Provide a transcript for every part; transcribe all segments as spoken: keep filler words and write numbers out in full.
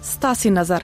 ستاسي نظر.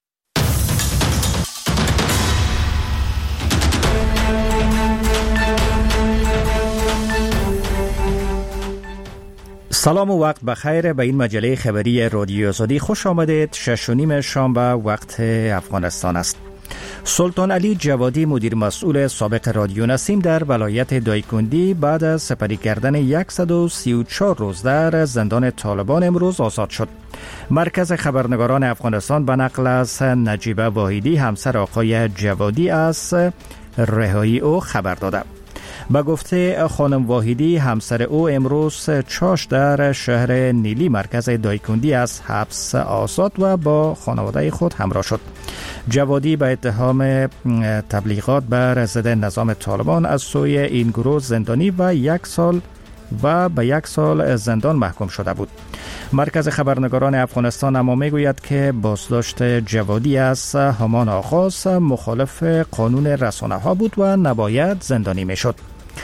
سلام و وقت بخیر به این مجله خبری رادیو آزادی خوش آمدید. شش و نیم شنبه وقت افغانستان است. سلطان علی جوادی مدیر مسئول سابق رادیو نسیم در ولایت دایکندی بعد از سپری کردن صد و سی و چهار روز در زندان طالبان امروز آزاد شد. مرکز خبرنگاران افغانستان به نقل از نجیبه واحدی همسر آقای جوادی از رهایی او خبر داده. با گفته خانم واحدی همسر او امروز چاش در شهر نیلی مرکز دایکندی از حبس آزاد و با خانواده خود همراه شد. جوادی به اتهام تبلیغات بر ضد نظام طالبان از سوی این گروه زندانی و یک سال و به یک سال زندان محکوم شده بود. مرکز خبرنگاران افغانستان اما میگوید که بازداشت جوادی از همان آغاز مخالف قانون رسانه ها بود و نباید زندانی میشد.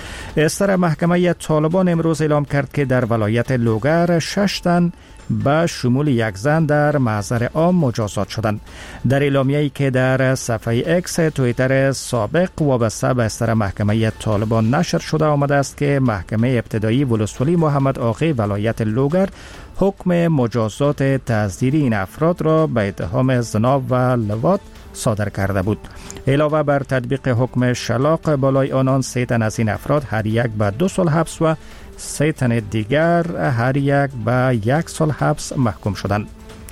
استر محکمه طالبان امروز اعلام کرد که در ولایت لوگر شش تن به شمول یک زن در محضر عام مجازات شدند. در اعلامیه‌ای که در صفحه اکس توییتر سابق وابسته به استر محکمه طالبان نشر شده آمده است که محکمه ابتدایی ولسوالی محمد آقی ولایت لوگر حکم مجازات تعزیری این افراد را به اتهام زنا و لواط صادر کرده بود. علاوه بر تطبیق حکم شلاق بالای آنان، سه تن از این افراد هر یک به دو سال حبس و سه تن دیگر هر یک به یک سال حبس محکوم شدند.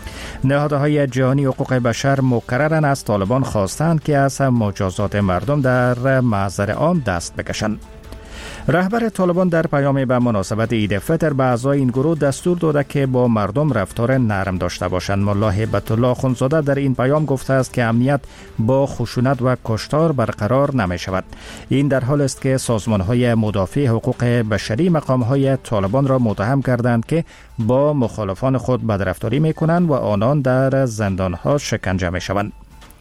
نهادهای جهانی حقوق بشر مکرراً از طالبان خواستند که از مجازات مردم در محضر عام دست بکشند. رهبر طالبان در پیامی به مناسبت عید فطر به اعضای این گروه دستور داده که با مردم رفتار نرم داشته باشند. ملا هیبت الله اخوندزاده در این پیام گفته است که امنیت با خشونت و کشتار برقرار نمی شود. این در حال است که سازمان‌های مدافع حقوق بشری مقام‌های طالبان را متهم کردند که با مخالفان خود بدرفتاری می‌کنند و آنان در زندان‌ها شکنجه می‌شوند.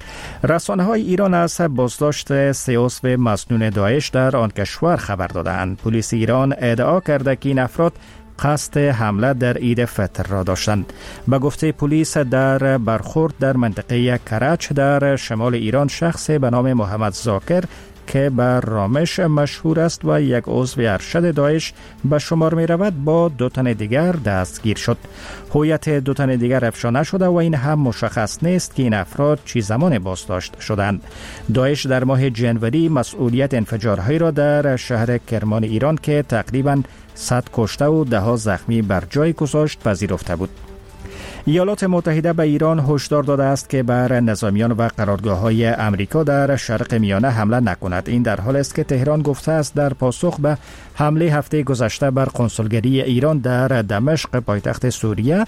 رسانه های ایران از بازداشت سه عضو مسنون داعش در آن کشور خبر دادند. پلیس ایران ادعا کرده که این افراد قصد حمله در عید فطر را داشتند. به گفته پلیس در برخورد در منطقه کرج در شمال ایران شخصی به نام محمد زاکر که بر رامش مشهور است و یک عضو ارشد داعش به شمار می رود با دو تن دیگر دستگیر شد. هویت دو تن دیگر افشا نشده و این هم مشخص نیست که این افراد چه زمان بازداشت شدند. داعش در ماه جنوری مسئولیت انفجارهایی را در شهر کرمان ایران که تقریباً صد کشته و ده ها زخمی بر جای گذاشت پذیرفته بود. ایالات متحده به ایران هشدار داده است که بر نظامیان و قرارگاه‌های امریکا در شرق میانه حمله نکند. این در حال است که تهران گفته است در پاسخ به حمله هفته گذشته بر کنسولگری ایران در دمشق پایتخت سوریه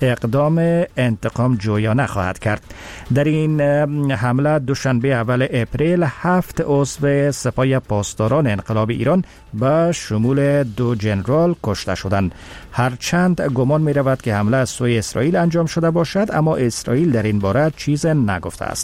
اقدام انتقام جویانه خواهد کرد. در این حمله دوشنبه اول اپریل هفت عضو سپاه پاسداران انقلاب ایران به شمول دو جنرال کشته شدند. هرچند گمان می رود که حمله از سوی اسرائیل انجام شده باشد، اما اسرائیل در این باره چیز نگفته است.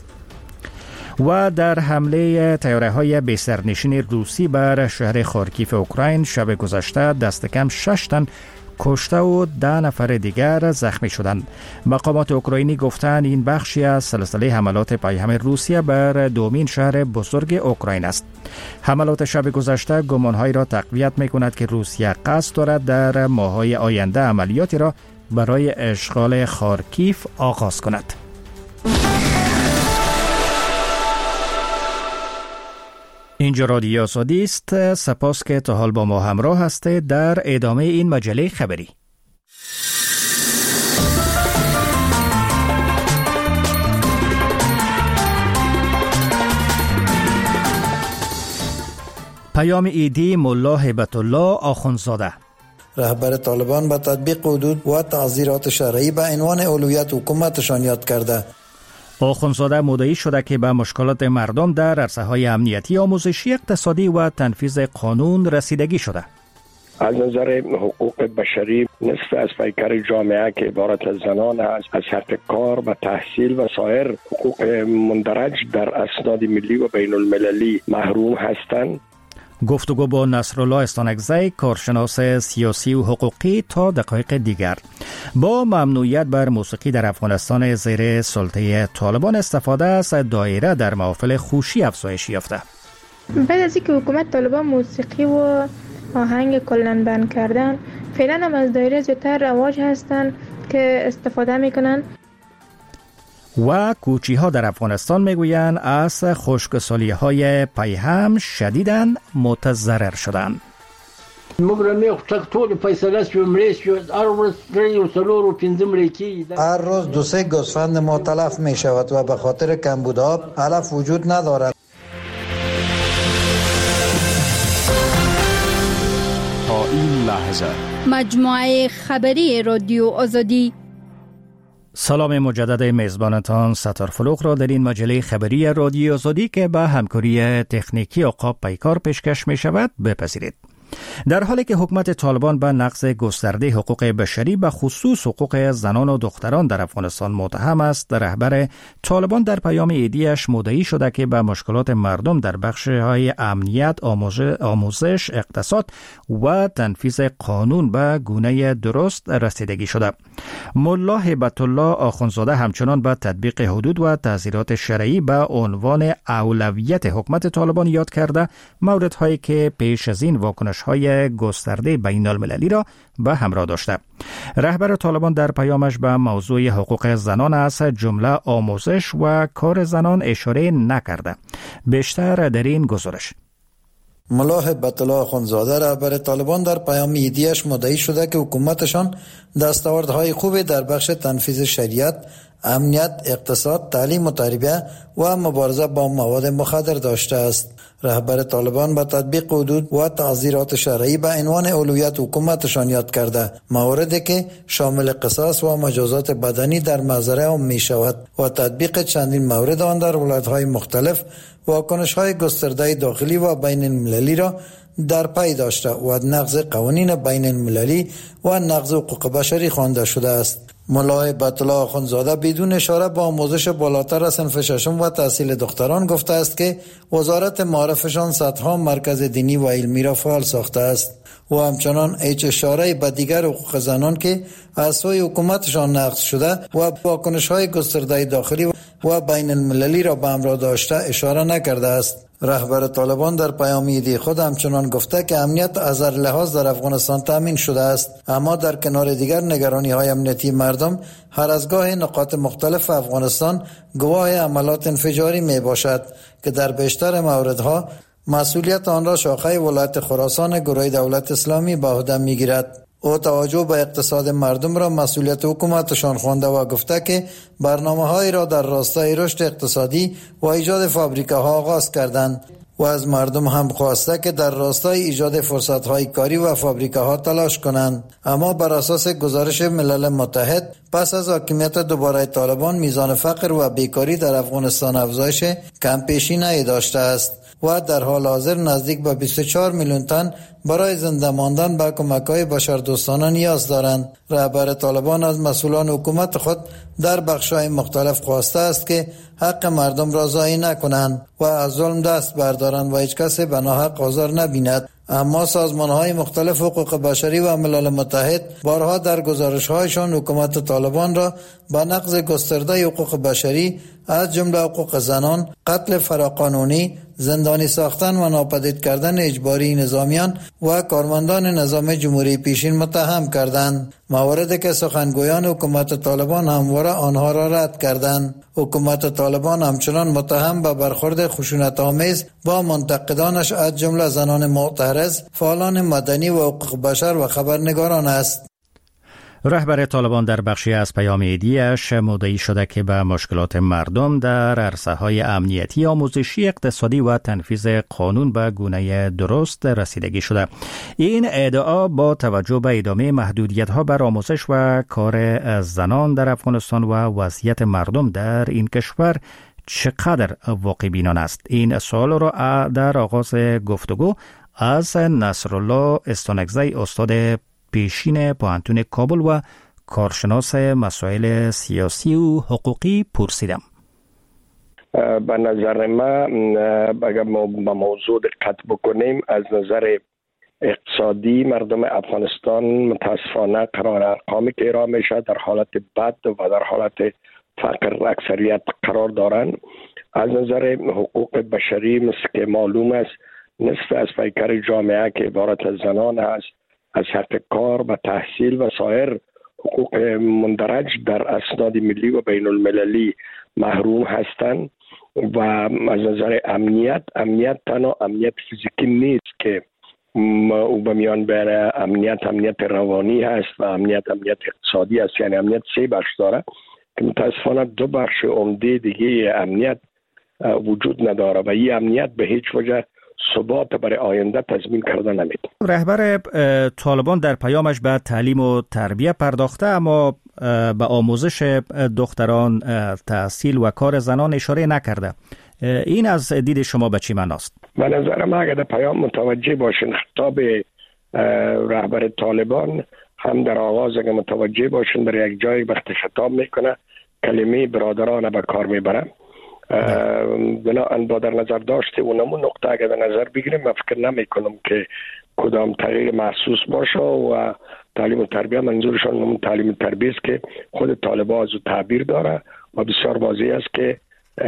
و در حمله طیاره‌های بی‌سرنشین روسی بر شهر خارکیف اوکراین شب گذشته دست کم شش تن کشته و ده نفر دیگر زخمی شدند. مقامات اوکراینی گفتند این بخشی از سلسله حملات پیهم روسیه بر دومین شهر بزرگ اوکراین است. حملات شب گذشته گمانهایی را تقویت می‌کند که روسیه قصد دارد در ماه‌های آینده عملیاتی را برای اشغال خارکیف آغاز کند. اینجا رادیو آزادی است. سپاس که تا حال با ما همراه هستید در ادامه این مجله خبری. پیام عیدی ملا هیبت الله اخوندزاده. رهبر طالبان به تطبیق حدود و تعزیرات شرعی به عنوان اولویت حکومتشان یاد کرده. اخوندزاده مدعی شده که به مشکلات مردم در عرصه‌های امنیتی، آموزشی، اقتصادی و تنفیذ قانون رسیدگی شده. از نظر حقوق بشری نصف از پیکر جامعه که عبارت از زنان است از حق کار و تحصیل و سایر حقوق مندرج در اسناد ملی و بین المللی محروم هستند. گفتگو با نصرالله استانکزی، کارشناس سیاسی و حقوقی، تا دقایق دیگر. با ممنوعیت بر موسیقی در افغانستان زیر سلطه طالبان استفاده از دایره در محافل خوشی افزایش یافته. بعد از اینکه حکومت طالبان موسیقی و آهنگ کلاً بند کردن، فعلا هم از دایره زیادتر رواج هستن که استفاده میکنن. و کوچی ها در افغانستان میگویند از خشکسالی های پیهم شدیداً متضرر شدند. هر روز دو سه گوسفند ما تلف می شود و به خاطر کمبود آب علف وجود ندارد. تا این لحظه مجموعه خبری رادیو آزادی. سلام مجدد میزبانتان ستار فلوق را در این مجله خبری رادیو آزادی که به همکاری تکنیکی عقاب پیکار پیشکش می شود بپذیرید. در حالی که حکومت طالبان به نقض گسترده حقوق بشری به خصوص حقوق زنان و دختران در افغانستان متهم است، رهبر طالبان در پیام ایدیش مدعی شده که به مشکلات مردم در بخش‌های امنیت، آموزش، اقتصاد و تنفیذ قانون به گونه درست رسیدگی شده. ملا هیبت الله آخوندزاده همچنان به تطبیق حدود و تعزیرات شرعی به عنوان اولویت حکومت طالبان یاد کرده، موردهایی که پیش از این واکنش های گسترده بین المللی را به همراه داشته. رهبر طالبان در پیامش به موضوع حقوق زنان از جمله آموزش و کار زنان اشاره نکرده. بیشتر در این گزارش. ملا هیبت الله آخوندزاده رهبر طالبان در پیام ایدیش مدعی شده که حکومتشان دستاوردهای خوبی در بخش تنفیذ شریعت، امنیت، اقتصاد، تعلیم و تربیت و مبارزه با مواد مخدر داشته است. رهبر طالبان به تطبیق حدود و تعزیرات شرعی به عنوان اولویت حکومتشان یاد کرده، موردی که شامل قصاص و مجازات بدنی در محضر عام می شود و تطبیق چندین مورد آن در ولایت‌های مختلف واکنش‌های گسترده داخلی و بین المللی را در پی داشته و نقض قوانین بین المللی و نقض حقوق بشری خوانده شده است. ملا هیبت الله آخوندزاده بدون اشاره با آموزش بالاتر از صنف ششم و تحصیل دختران گفته است که وزارت معارفشان صدها مرکز دینی و علمی را فعال ساخته است و همچنان هیچ اشاره به دیگر حقوق زنان که از سوی حکومتشان نقض شده و واکنش‌های گسترده داخلی و بین المللی را به همراه داشته اشاره نکرده است. رهبر طالبان در پیام ایدی خود همچنان گفته که امنیت از هر لحاظ در افغانستان تامین شده است، اما در کنار دیگر نگرانی‌های امنیتی مردم هر از گاه نقاط مختلف افغانستان گواه عملات انفجاری می باشد که در بیشتر موردها مسئولیت آن را شاخه ولایت خراسان گروه دولت اسلامی به عهده می‌گیرد. او توجه به اقتصاد مردم را مسئولیت حکومتشان خوانده و گفته که برنامه‌هایی را در راستای رشد اقتصادی و ایجاد فابریکه‌ها آغاز کردند و از مردم هم خواسته که در راستای ایجاد فرصت‌های کاری و فابریکه‌ها تلاش کنند. اما بر اساس گزارش ملل متحد پس از حاکمیت دوباره طالبان میزان فقر و بیکاری در افغانستان افزایش کم‌پیشینه‌ای داشته است و در حال حاضر نزدیک به بیست و چهار میلیون تن برای زنده ماندن به کمک‌های بشردوستانه نیاز دارند. رهبر طالبان از مسئولان حکومت خود در بخش‌های مختلف خواسته است که حق مردم را ضایع نکنند و از ظلم دست بردارند و هیچ کسی به ناحق آزار نبیند. اما سازمان‌های مختلف حقوق بشری و ملل متحد بارها در گزارش‌هایشان حکومت طالبان را به نقض گسترده حقوق بشری از جمله حقوق زنان، قتل فراقانونی، زندانی ساختن و ناپدید کردن اجباری نظامیان و کارمندان نظام جمهوری پیشین متهم کردند، مواردی که سخنگویان حکومت طالبان همواره آنها را رد کردند. حکومت طالبان همچنان متهم به برخورد خشونت‌آمیز با منتقدانش از جمله زنان معترض، فعالان مدنی و حقوق بشر و خبرنگاران است. رهبر طالبان در بخشی از پیام ایدیش مدعی شده که به مشکلات مردم در عرصه‌های امنیتی، آموزشی، اقتصادی و تنفیذ قانون به گونه درست رسیدگی شده. این ادعا با توجه به ادامه محدودیت‌ها بر آموزش و کار زنان در افغانستان و وضعیت مردم در این کشور چقدر واقع بینانه است. این سوال را در آغاز گفتگو از نصرالله استانکزی، استاد پیشین پوهنتون کابل و کارشناس مسائل سیاسی و حقوقی پرسیدم. به نظر من اگر ما به موضوع دقت بکنیم، از نظر اقتصادی مردم افغانستان متاسفانه قرار ارقامی که ارائه میشه در حالت بد و در حالت فقر اکثریت قرار دارند. از نظر حقوق بشری مثل که معلوم است، نصف از پیکر جامعه که عبارت از زنان است از حق کار و تحصیل و سایر حقوق مندرج در اسناد ملی و بین المللی محروم هستند. و از نظر امنیت، امنیت تنها امنیت فیزیکی نیست که او به میان بره، امنیت امنیت روانی هست و امنیت امنیت اقتصادی است. یعنی امنیت سه بخش داره که متاسفانه دو بخش عمده دیگه امنیت وجود نداره و این امنیت به هیچ وجه ثبات برای آینده تضمین کرده نمیده. رهبر طالبان در پیامش به تعلیم و تربیت پرداخته، اما به آموزش دختران، تحصیل و کار زنان اشاره نکرده. این از دید شما به چی معناست؟ به نظر من اگر در پیام متوجه باشین، خطاب رهبر طالبان هم در آغاز اگر متوجه باشین در یک جای وقت خطاب میکنه کلمه برادران به کار میبره. بنابراین با در نظر داشته اونمون نقطه اگر در نظر بگیریم، من فکر نمی کنم که کدام تغییر محسوس باشه و تعلیم و تربیت منظورشان همون تعلیم و تربیت است که خود طالبان از او تعبیر داره و بسیار واضح است که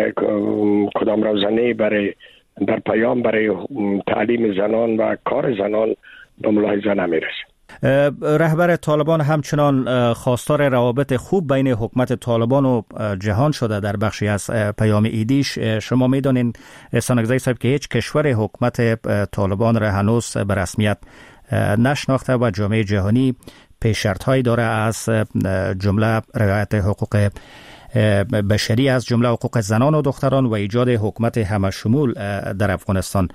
کدام روزنه برای در پیام برای تعلیم زنان و کار زنان به ملاحظه نمیرسه. رهبر طالبان همچنان خواستار روابط خوب بین حکومت طالبان و جهان شده. در بخشی از پیام ایدیش شما میدانین استانکزی صاحب که هیچ کشور حکومت طالبان را هنوز به رسمیت نشناخته و جامعه جهانی پیش شرط‌هایی داره، از جمله رعایت حقوق بشری، از جمله حقوق زنان و دختران و ایجاد حکومت همشمول در افغانستان.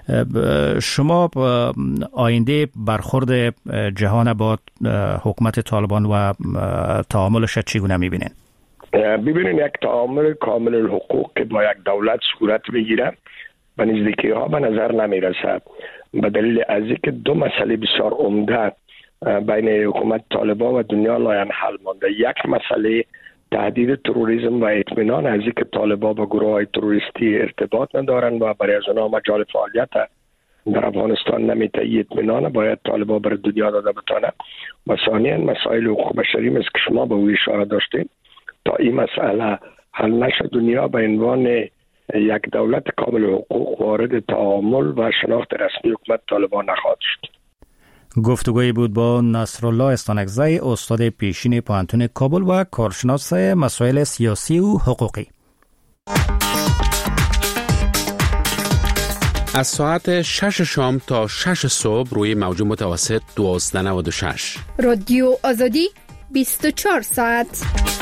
شما آینده برخورد جهان با حکومت طالبان و تعاملش چگونه میبینین؟ ببینین یک تعامل کامل الحقوق که با یک دولت صورت بگیره به نزدیکی ها به نظر نمیرسه، به دلیل از اینکه دو مسئله بسیار عمده بین حکومت طالبان و دنیا لاین حل مانده. یک مسئله تهدید تروریسم و اطمینان از اینکه طالبان با گروه های تروریستی ارتباط ندارن و برای از آنها مجال فعالیت در افغانستان نمیته. این اطمینان باید طالبان بر دنیا داده بتانه. و ثانیاً مسائل حقوق بشری مثل که شما به او اشاره داشتید، تا این مسئله حل نشه دنیا به عنوان یک دولت کامل حقوق وارد تعامل و شناخت رسمی حکومت طالبان نخواهد شد. گفتگویی بود با نصرالله استانکزی، استاد پیشین پوهنتون کابل و کارشناس مسائل سیاسی و حقوقی. از ساعت شش شام تا شش صبح روی موج متوسط دوازده نود و شش. رادیو آزادی بیست و چهار ساعت.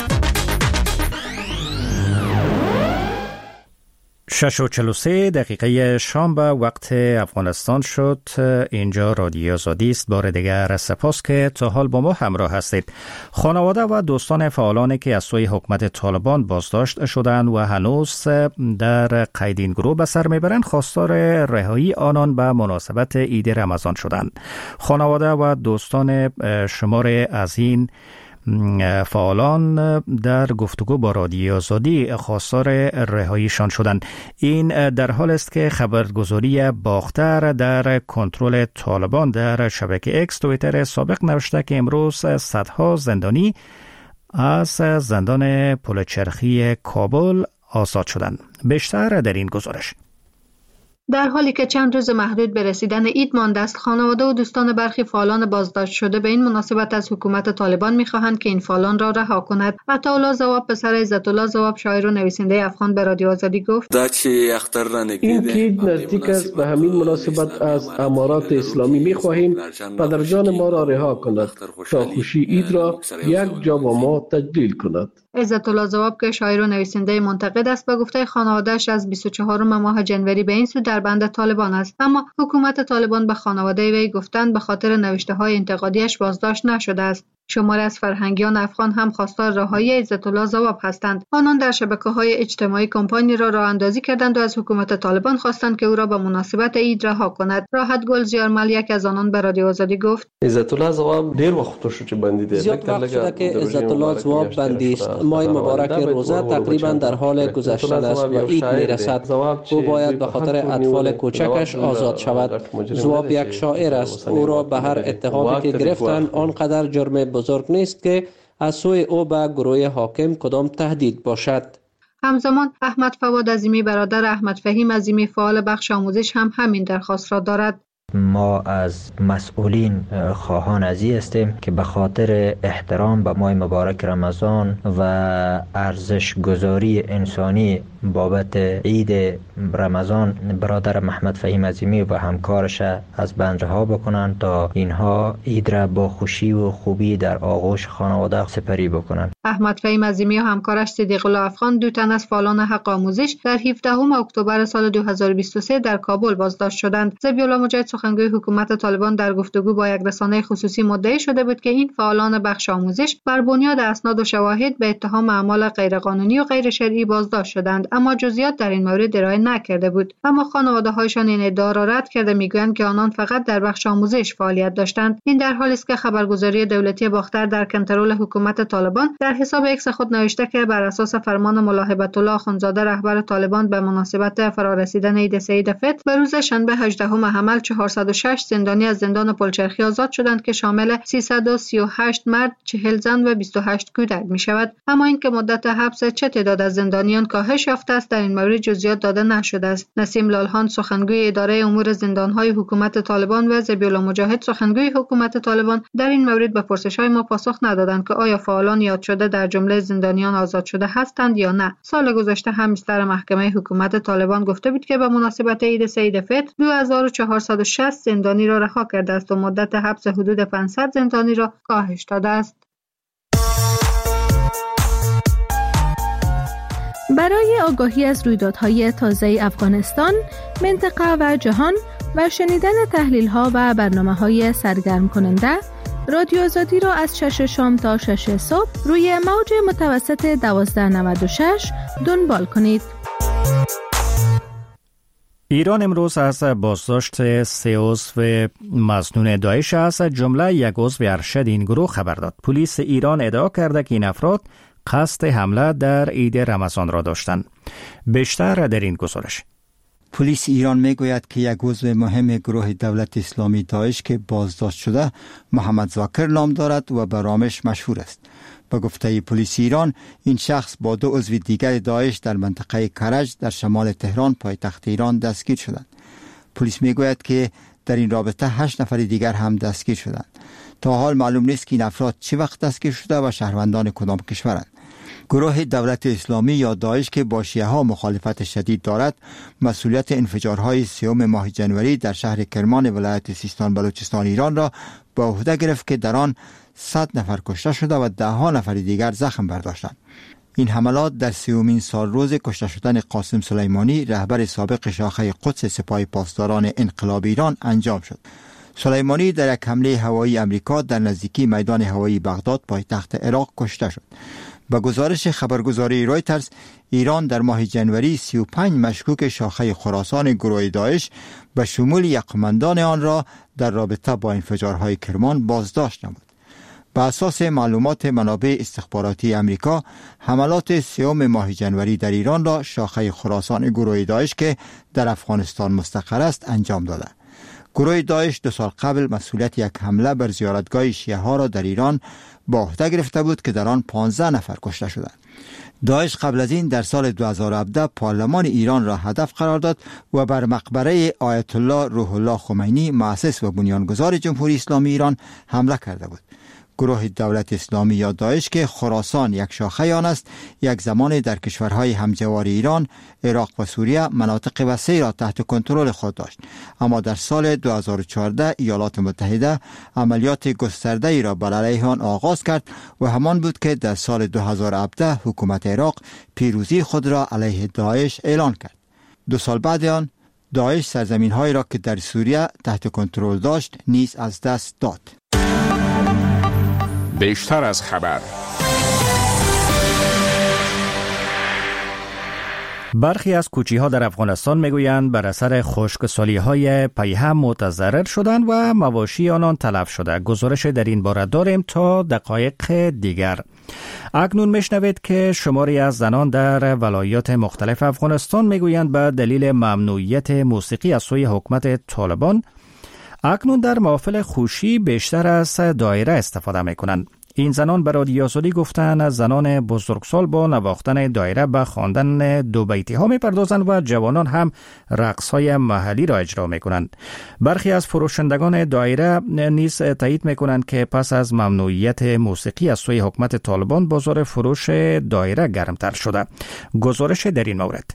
شش و چل و سه دقیقه شام به وقت افغانستان شد. اینجا رادیو آزادی است. بار دیگر سپاس که تا حال با ما همراه هستید. خانواده و دوستان فعالانی که از سوی حکومت طالبان بازداشت شدند و هنوز در قید این گروه به سر میبرند، خواستار رهایی آنان به مناسبت عید رمضان شدند. خانواده و دوستان شمار از این فعالان در گفتگو با رادیو آزادی خواستار رهاییشان شدند. این در حال است که خبرگزاری باختر در کنترل طالبان در شبکه اکس توییتر سابق نوشته که امروز صدها زندانی از زندان پلچرخی کابل آزاد شدند. بیشتر در این گزارش. در حالی که چند روز محدود به رسیدن عید مانده است، خانواده و دوستان برخی فعالان بازداشت شده به این مناسبت از حکومت طالبان می‌خواهند که این فعالان را رها کند. عطاالله ضواب پسر عزت‌الله ضواب شاعر و نویسنده افغان به رادیو آزادی گفت: این عید نزدیک است، به همین مناسبت از امارات اسلامی می‌خواهیم پدر جان ما را رها کند تا خوشی عید را یک جا با ما تجلیل کند. عزت‌الله ضواب که شاعر و نویسنده منتقد است، به گفته خانواده‌اش از بیست و چهارم ماه جنوری به این سو در بند طالبان است، اما حکومت طالبان به خانواده وی گفتند به خاطر نوشته‌های انتقادیش بازداشت نشده است. شماری از فرهنگیان افغان هم خواستار رهایی عزت الله ضواب هستند. آنان در شبکه‌های اجتماعی کمپانی را راه اندازی کردند و از حکومت طالبان خواستند که او را به مناسبت عید رها کند. راحت گل زیارمل یک از آنان به رادیو آزادی گفت: عزت الله ضواب ډیر وخت شو چې بندي دی. زیاد وقت شده که عزت الله ضواب بندی است. ماه مبارک روزه تقریبا در حال گذشتن است و عید میرسد. او باید به خاطر اطفال کوچکش آزاد شود. ضواب یک شاعر است. او را به هر اتهامی که گرفتن آنقدر جرم بزرگ نیست که از سوی او به گروه حاکم کدام تهدید باشد. همزمان احمد فواد عظیمی برادر احمد فهیم عظیمی فعال بخش آموزش هم همین درخواست را دارد. ما از مسئولین خواهان ازی هستیم که به خاطر احترام به ماه مبارک رمضان و ارزش گذاری انسانی بابت عید رمضان برادر محمد فهیم عظیمی و همکارش از بند رها بکنند تا اینها عید را با خوشی و خوبی در آغوش خانواده سپری بکنند. احمد فهیم عظیمی و همکارش صدیق الله افغان دو تن از فعالان حق آموزش در هفدهم اکتبر سال دو هزار و بیست و سه در کابل بازداشت شدند. ذبیح الله مجاهد سخنگوی حکومت طالبان در گفتگو با یک رسانه خصوصی مدعی شده بود که این فعالان بخش آموزش بر بنیاد اسناد و شواهد به اتهام اعمال غیرقانونی و غیر شرعی بازداشت شدند، اما جزئیات در این مورد ارائه نکرده بود. اما خانواده‌هایشان این ادعا را رد کرده میگویند که آنان فقط در بخش آموزش فعالیت داشتند. این در حالی است که خبرگزاری دولتی باختر در کنترل حکومت طالبان در حساب ایکس خود نوشته که بر اساس فرمان ملا هیبت الله اخوندزاده رهبر طالبان به مناسبت فرارسیدن عید سعید فطر به روز شنبه هجدهم حمل چهارصد و شش زندانی از زندان پلچرخی آزاد شدند که شامل سیصد و سی و هشت مرد، چهل زن و بیست و هشت کودک می شود. اما اینکه مدت حبس چه تعداد از زندانیان کاهش یافته است در این مورد جزئیات داده نشده است. نسیم لالهان سخنگوی اداره امور زندان‌های حکومت طالبان و ذبیح الله مجاهد سخنگوی حکومت طالبان در این مورد به پرسش‌های ما پاسخ ندادند که آیا فعالان یاد شده در جمله زندانیان آزاد شده هستند یا نه. سال گذشته هم مستر محکمه حکومت طالبان گفته بود که به مناسبت عید سعید فطر دو هزار و چهارصد و شصت زندانی را رها کرده است و مدت حبس حدود پانصد زندانی را کاهش داده است. برای آگاهی از رویدادهای تازه افغانستان، منطقه و جهان و شنیدن تحلیل‌ها و برنامه‌های سرگرم کننده، رادیو آزادی را از شش شام تا شش صبح روی موج متوسط دوازده نود و شش دنبال کنید. ایران امروز از بازداشت سه عضو مظنون داعش از جمله یک عضو ارشد این گروه خبر داد. پلیس ایران ادعا کرده که این افراد قصد حمله در عید رمضان را داشتند. بیشتر در این گزارش. پلیس ایران میگوید که یک عضو مهم گروه دولت اسلامی داعش که بازداشت شده محمد زاکر نام دارد و به رامش مشهور است. به گفته پلیس ایران، این شخص با دو عضو دیگر داعش در منطقه کرج در شمال تهران پایتخت ایران دستگیر شدند. پلیس میگوید که در این رابطه هشت نفر دیگر هم دستگیر شدند. تا حال معلوم نیست که این افراد چه وقت دستگیر شده و شهروندان کدام کشورند. گروه دولت اسلامی یا داعش که با شیعه ها مخالفت شدید دارد، مسئولیت انفجارهای سیوم ماه جنوری در شهر کرمان ولایت سیستان بلوچستان ایران را به عهده گرفت که در آن صد نفر کشته شده و ده ها نفر دیگر زخم برداشتند. این حملات در سیومین سال روز کشته شدن قاسم سلیمانی رهبر سابق شاخه قدس سپاه پاسداران انقلاب ایران انجام شد. سلیمانی در یک حمله هوایی امریکا در نزدیکی میدان هوایی بغداد پایتخت عراق کشته شد. با گزارش خبرگزاری رویترز، ایران در ماه جنوری سی و پنج مشکوک شاخه خراسان گروه داعش به شمول یک قماندان آن را در رابطه با انفجارهای کرمان بازداشت نمود. بر اساس معلومات منابع استخباراتی امریکا، حملات سیوم ماه جنوری در ایران را شاخه خراسان گروه داعش که در افغانستان مستقر است انجام داده. گروه داعش دو سال قبل مسئولیت یک حمله بر زیارتگاه شیعه ها را در ایران با عهده گرفته بود که در آن پانزده نفر کشته شدند. داعش قبل از این در سال دو هزار و هفده پارلمان ایران را هدف قرار داد و بر مقبره آیت الله روح الله خمینی مؤسس و بنیانگذار جمهوری اسلامی ایران حمله کرده بود. گروه دولت اسلامی یا داعش که خراسان یک شاخه آن است، یک زمان در کشورهای همجوار ایران، عراق و سوریه مناطق وسیعی را تحت کنترل خود داشت، اما در سال دو هزار و چهارده ایالات متحده عملیات گسترده ای را بر علیه آن آغاز کرد و همان بود که در سال دو هزار و هفده حکومت عراق پیروزی خود را علیه داعش اعلان کرد. دو سال بعد آن داعش سرزمین‌هایی را که در سوریه تحت کنترل داشت نیز از دست داد. بیشتر از خبر. برخی از کوچی‌ها در افغانستان میگویند بر اثر خشکسالی‌های پیهم متضرر شدند و مواشی آنان تلف شده. گزارش در این باره داریم تا دقایق دیگر. اکنون میشنوید که شماری از زنان در ولایات مختلف افغانستان میگویند به دلیل ممنوعیت موسیقی از سوی حکومت طالبان اکنون در محافل خوشی بیشتر از دایره استفاده میکنند. این زنان به رادیو آزادی گفتند از زنان بزرگسال با نواختن دایره به خواندن دو بیتی ها میپردازند و جوانان هم رقص های محلی را اجرا میکنند. برخی از فروشندگان دایره نیز تایید میکنند که پس از ممنوعیت موسیقی از سوی حکومت طالبان بازار فروش دایره گرمتر شده. گزارش در این مورد.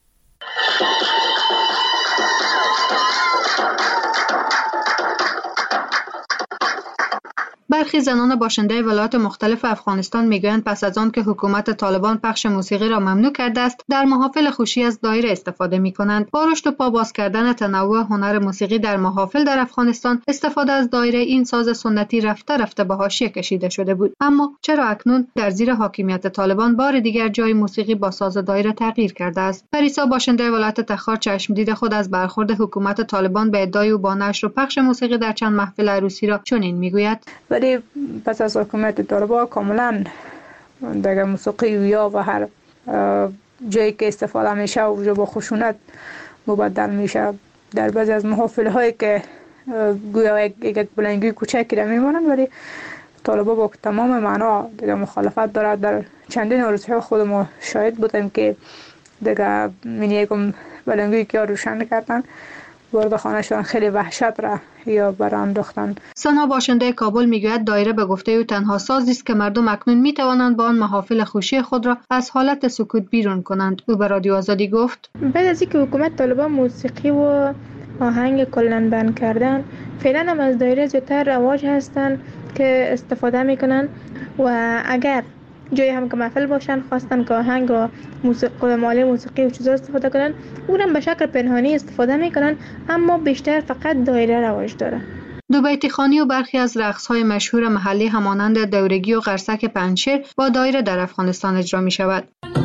برخی زنان باشنده ولایات مختلف افغانستان میگویند پس از آن که حکومت طالبان پخش موسیقی را ممنوع کرده است، در محافل خوشی از دایره استفاده میکنند. با رشد و پاباز کردن تنوع هنر موسیقی در محافل در افغانستان، استفاده از دایره این ساز سنتی رفته رفته به حاشیه کشیده شده بود. اما چرا اکنون در زیر حاکمیت طالبان بار دیگر جای موسیقی با ساز دایره تغییر کرده است؟ پریسا باشنده ولایت تخار چشمدید خود از برخورد حکومت طالبان به ادعای او با نشر و پخش موسیقی در چند محفل عروسی را چنین میگوید: پس از حکومت طالبان کاملا دیگه موسیقی یا و هر جایی که استفاده میشه و با خشونت مبدل میشه. در بعضی از محافل هایی که گویا یک, یک بلنگوی کوچکی را میمونن، ولی طالبان با تمام معنا دیگه مخالفت دارد. در چندین عروسی خود ما شاهد بودیم که دیگه من یکم بلنگوی که روشن کردن، وارد خانه شدن، خیلی وحشت را یا برام انداختن. سنا باشنده کابل میگوید دایره به گفته او تنها سازی است که مردم اکنون میتوانند با آن محافل خوشی خود را از حالت سکوت بیرون کنند. او به رادیو آزادی گفت: بعد از اینکه حکومت طالبان موسیقی و آهنگ کلاً بند کردن، فعلا هم از دایره زیادتر رواج هستند که استفاده میکنن و اگر جای هم که محفل باشن خواستن که آهنگ و موسیقی مالی موسیقی و چیزا استفاده کنن، اونم به شکل پنهانی استفاده میکنن، اما بیشتر فقط دایره رواج داره. دو بیتی خوانی و برخی از رقص‌های مشهور محلی همانند دورگی و قرصک پنجشیر با دایره در افغانستان اجرا می شود.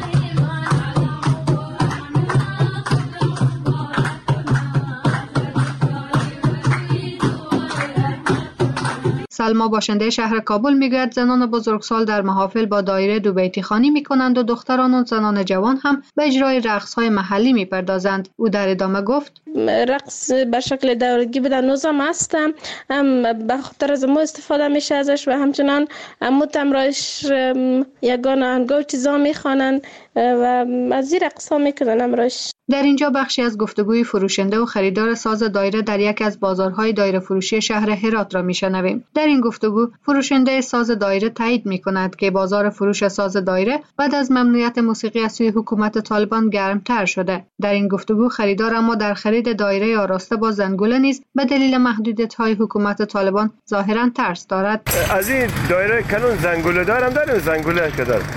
سلما باشنده شهر کابل میگوید زنان بزرگسال در محافل با دایره دو بیتی خوانی میکنند و دختران و زنان جوان هم به اجرای رقص‌های محلی میپردازند. او در ادامه گفت: رقص به شکل دورگی به نوزم هستم، هم به خاطر از ما استفاده میشه ازش و همچنان متم رایش یگان آهنگا و چیزا میخوانند و از این رقص ها میکنن امرایش. در اینجا بخشی از گفتگوی فروشنده و خریدار ساز دایره در یک از بازارهای دایره فروشی شهر هرات را میشنویم. در این گفتگو فروشنده ساز دایره تایید میکند که بازار فروش ساز دایره بعد از ممنوعیت موسیقی از سوی حکومت طالبان گرمتر شده. در این گفتگو خریدار اما در خرید دایره آراسته با زنگوله نیز به دلیل محدودیت‌های حکومت طالبان ظاهراً ترس دارد. از این دایره کنون زنگوله دارم دارم زنگوله که دارم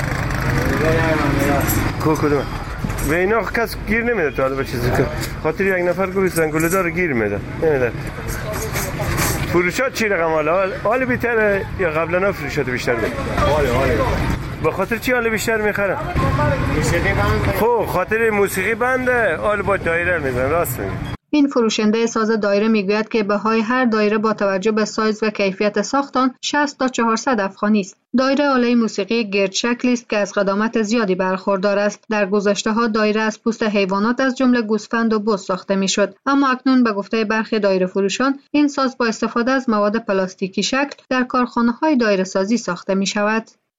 کو کدوم و اینا کس گیر نمیده تا به چیزی که خاطر یک نفر گوی زنگوله دار گیر میده نمیده. فروشات چی رقم حالا حال بیشتر یا قبلا فروشات بیشتر بود؟ حال حال به خاطر چی حال بیشتر میخرن؟ موسیقی بنده. خب خاطر موسیقی بنده حال با دایره میزنن. راست میگی. این فروشنده ساز دایره میگوید که بهای هر دایره با توجه به سایز و کیفیت ساخت آن شصت تا چهارصد افغانی است. دایره آله موسیقی گرد شکلی است که از قدامت زیادی برخوردار است. در گذشته‌ها دایره از پوست حیوانات از جمله گوسفند و بز ساخته میشد، اما اکنون به گفته برخی دایره فروشان این ساز با استفاده از مواد پلاستیکی شکل در کارخانه‌های دایره سازی ساخته می شود.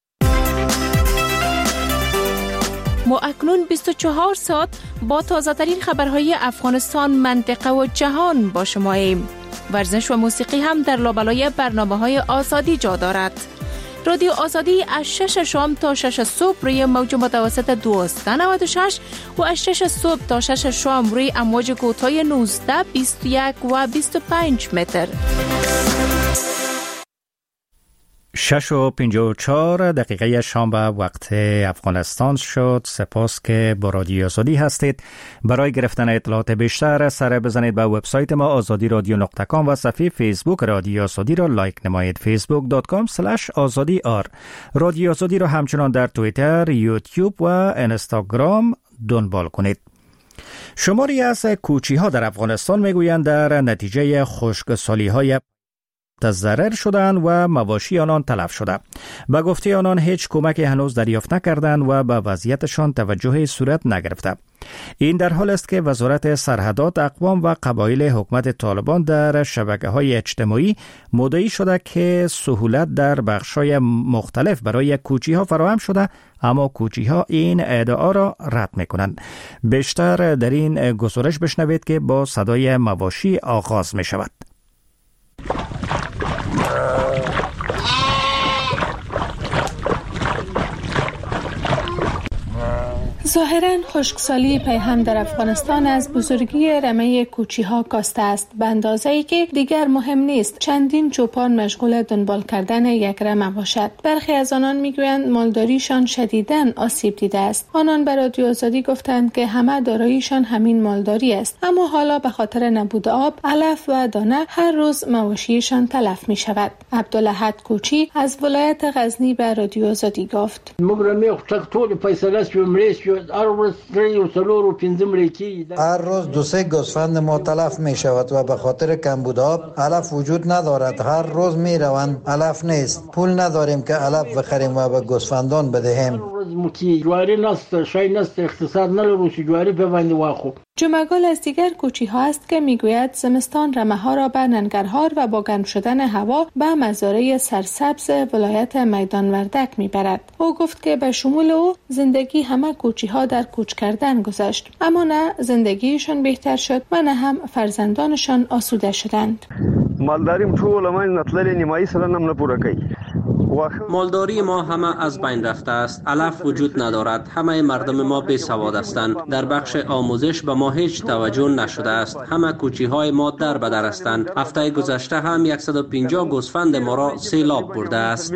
ما اکنون بیست و چهار ساعت با تازه ترین خبرهای افغانستان، منطقه و جهان با شما ایم. ورزش و موسیقی هم در لابلای برنامه‌های آزادی جا دارد. رادیو آزادی از شش شام تا شش صبح روی موج متوسط دویست و نود و شش و از شش صبح تا شش شام روی امواج کوتاه نوزده، بیست و یک و بیست و پنج متر. شش و پنجاه و چهار دقیقه شام به وقت افغانستان شد. سپاس که با رادیو آزادی هستید. برای گرفتن اطلاعات بیشتر سر بزنید به وبسایت ما آزادی رادیو نقطه کام و صفحه فیسبوک رادیو آزادی را لایک نمایید. فیسبوک دات کام اسلش آزادی آر. رادیو آزادی را همچنان در توییتر، یوتیوب و اینستاگرام دنبال کنید. شماری از کوچی ها در افغانستان میگویند در نتیجه خشکسالی های ضرر شدند و مواشی آنان تلف شده. به گفته آنان هیچ کمک هنوز دریافت نکردند و به وضعیتشان توجه صورت نگرفته. این در حال است که وزارت سرحدات اقوام و قبایل حکومت طالبان در شبکه‌های اجتماعی مدعی شده که سهولت در بخش‌های مختلف برای کوچی‌ها فراهم شده، اما کوچی‌ها این ادعا را رد می‌کنند. بیشتر در این گزارش بشنوید که با صدای مواشی آغاز می‌شود. ظاهراً خشکسالی پیهم در افغانستان از بزرگی رمه کوچی‌ها کاسته است، به اندازه‌ای که دیگر مهم نیست چندین چوپان مشغول دنبال کردن یک رمه باشد. برخی از آنان میگویند مالداریشان شدیداً آسیب دیده است. آنان به رادیو آزادی گفتند که همه داراییشان همین مالداری است، اما حالا به خاطر نبود آب، علف و دانه هر روز مواشیشان تلف می شود. عبدالاحد کوچی از ولایت غزنی به رادیو آزادی گفت: هر روز دو سه گوسفند ما تلف می شود و به خاطر کمبود آب علف وجود ندارد. هر روز می روند، علف نیست. پول نداریم که علف بخریم و به گوسفندان بدهیم. جمعگل از دیگر کوچی ها است که میگوید زمستان رمه ها را به ننگرهار و با گرم شدن هوا به مزارع سرسبز ولایت میدان وردک میبرد. او گفت که به شمول او زندگی همه کوچی ها در کوچ کردن گذشت، اما نه زندگیشان بهتر شد و نه هم فرزندانشان آسوده شدند. مالداریم ټول ما نتللی نیمایي سره نم نه پوره کوي. مالداری ما همه از بین رفته است. علف وجود ندارد. همه مردم ما بی سواد هستند. در بخش آموزش به ما هیچ توجه نشده است. همه کوچی های ما در بدر هستند. هفته گذشته هم صد و پنجاه گوسفند ما را سیلاب برده است.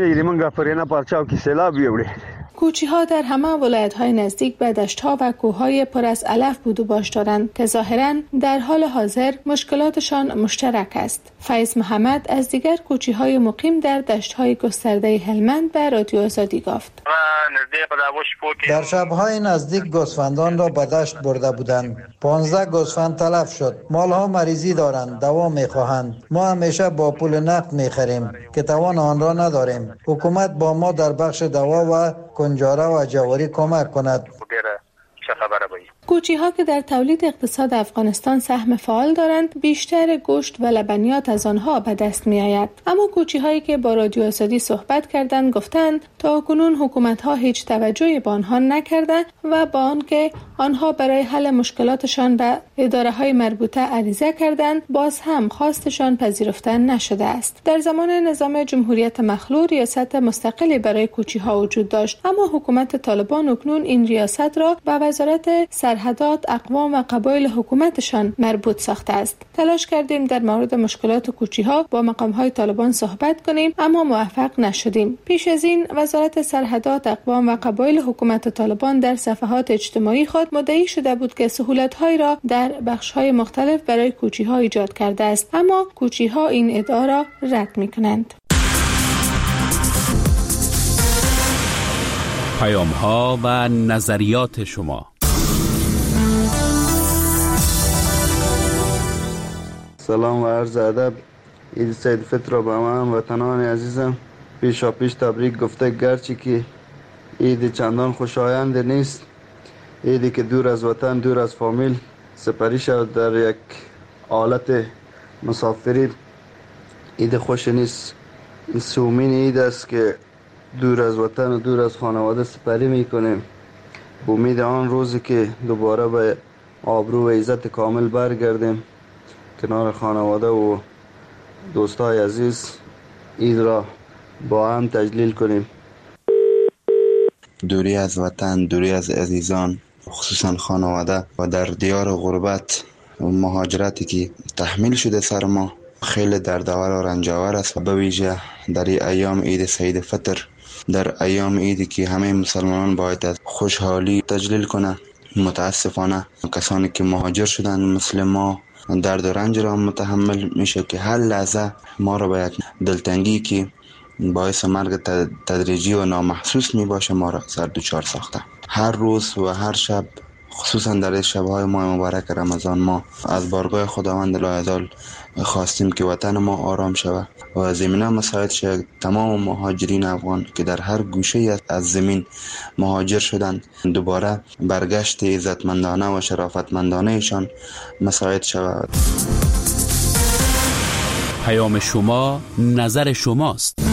کوچی ها در همه ولایت های نزدیک به دشت ها و کوه های پر از علف بود و باش دارند که ظاهراً در حال حاضر مشکلاتشان مشترک است. فیض محمد از دیگر کوچی های مقیم در دشت های گسترده هلمند به رادیو آزادی گفت: در شبهای نزدیک گوسفندان را به دشت برده بودند. پانزده گوسفند تلف شد. مال ها مریضی دارند، دوا می خواهند. ما همیشه با پول نقد می خریم که توان آن را نداریم. حکومت با ما در بخش دوا و کنجاره و جواری کمک کند. کوچی ها که در تولید اقتصاد افغانستان سهم فعال دارند، بیشتر گوشت و لبنیات از آنها به دست می آید. اما کوچی هایی که با رادیو آزادی صحبت کردند گفتند تا کنون حکومت ها هیچ توجهی به آنها نکرده و با آنکه آنها برای حل مشکلاتشان به اداره های مربوطه عریضه کردند، باز هم خواستشان پذیرفته نشده است. در زمان نظام جمهوریت مخلوع ریاست مستقلی برای کوچی ها وجود داشت، اما حکومت طالبان اکنون این ریاست را به وزارت سرحدات اقوام و قبایل حکومتشان مربوط ساخته است. تلاش کردیم در مورد مشکلات کوچی ها با مقام های طالبان صحبت کنیم، اما موفق نشدیم. پیش از این وزارت سرحدات اقوام و قبایل حکومت طالبان در صفحات اجتماعی خود مدعی شده بود که سهولت های را در بخش های مختلف برای کوچی ها ایجاد کرده است، اما کوچی ها این ادعا را رد می کنند. پیام ها و نظریات شما. سلام و عرض ادب. عید سید فطر را به همه وطنان عزیزم پیشا پیش تبریک گفته، گرچه که عید چندان خوشایند نیست، عیدی که دور از وطن، دور از فامیل سپری شد در یک حالت مسافری، عید خوش نیست. این سومین عید است که دور از وطن و دور از خانواده سپری میکنیم، به امید آن روزی که دوباره به آبرو و عزت کامل برگردیم کنار خانواده و دوستای عزیز عید را با هم تجلیل کنیم. دوری از وطن، دوری از عزیزان، خصوصا خانواده و در دیار غربت و مهاجرتی که تحمیل شده سر ما، خیلی دردآور و رنجاور است و به ویژه در ایام عید سعید فطر، در ایام عیدی که همه مسلمانان باید از خوشحالی تجلیل کنند. متاسفانه کسانی که مهاجر شدند مثل ما درد و رنج را متحمل میشه که هر لحظه ما را به یک دلتنگی که باعث مرگ تدریجی و نامحسوس می باشه ما را سر دوچار ساخته. هر روز و هر شب، خصوصا در شبهای ماه مبارک رمضان، ما از بارگاه خداوند لایزال خواستیم که وطن ما آرام شود و زمینه مساعد شد. تمام مهاجرین افغان که در هر گوشه از زمین مهاجر شدند دوباره برگشت عزتمندانه و شرافتمندانه ایشان مساعد شود. پیام شما، نظر شماست.